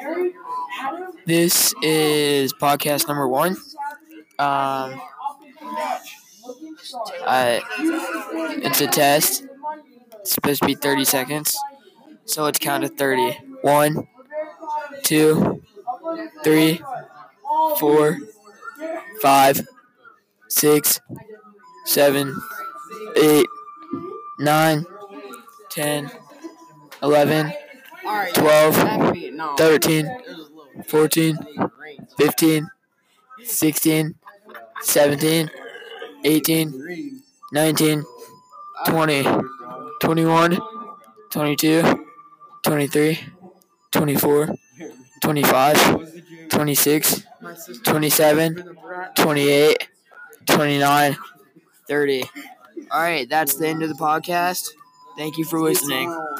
This is podcast number 1. It's a test. It's supposed to be 30 seconds. So let's count to 30. 1, 2, 3, 4, 5, 6, 7, 8, 9, 10, 11, 12, 13, 14, 15, 16, 17, 18, 19, 20, 21, 22, 23, 24, 25, 26, 27, 28, 29, 30. All right, that's the end of the podcast. Thank you for listening.